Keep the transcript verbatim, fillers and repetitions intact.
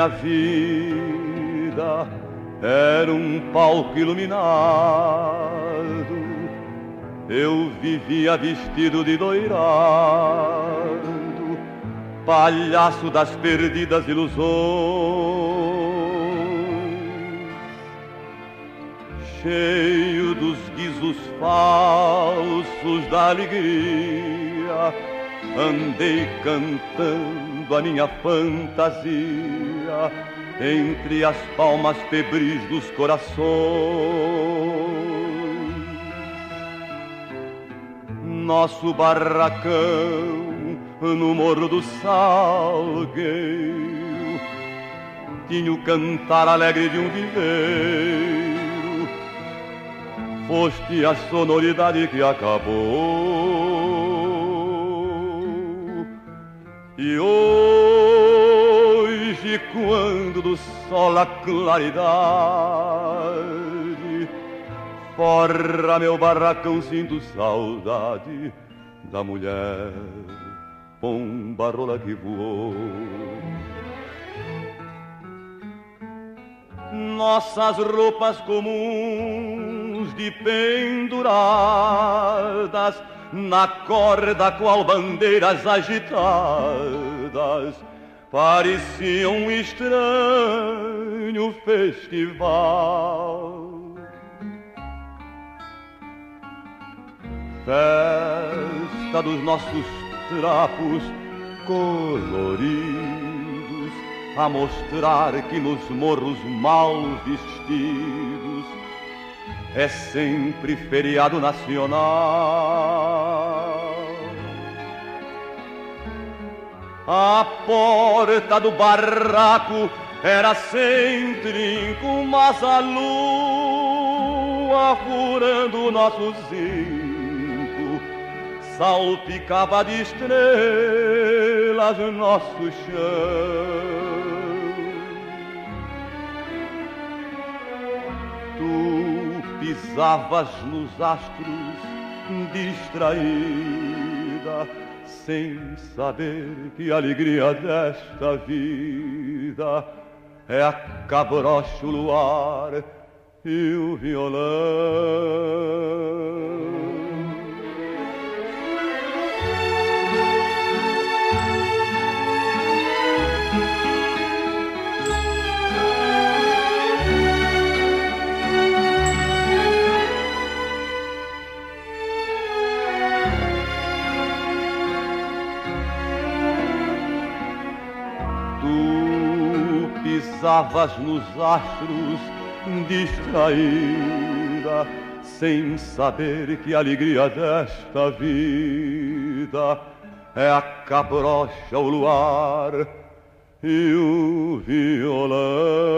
minha vida era um palco iluminado. Eu vivia vestido de doirado, palhaço das perdidas ilusões, cheio dos guizos falsos da alegria. Andei cantando a minha fantasia entre as palmas febris dos corações. Nosso barracão no Morro do Salgueiro tinha o cantar alegre de um viveiro. Foste a sonoridade que acabou. E hoje, quando do sol a claridade forra meu barracão, sinto saudade da mulher pomba rola que voou. Nossas roupas comuns de penduradas na corda, qual bandeiras agitadas, pareciam um estranho festival. Festa dos nossos trapos coloridos, a mostrar que nos morros mal vestidos é sempre feriado nacional. A porta do barraco era sem trinco, mas a lua furando o nosso zinco salpicava de estrelas nosso chão. Tu pisavas nos astros distraída, sem saber que a alegria desta vida é a cabrocha, o luar e o violão. Pisavas nos astros distraída, sem saber que a alegria desta vida é a cabrocha, o luar e o violão.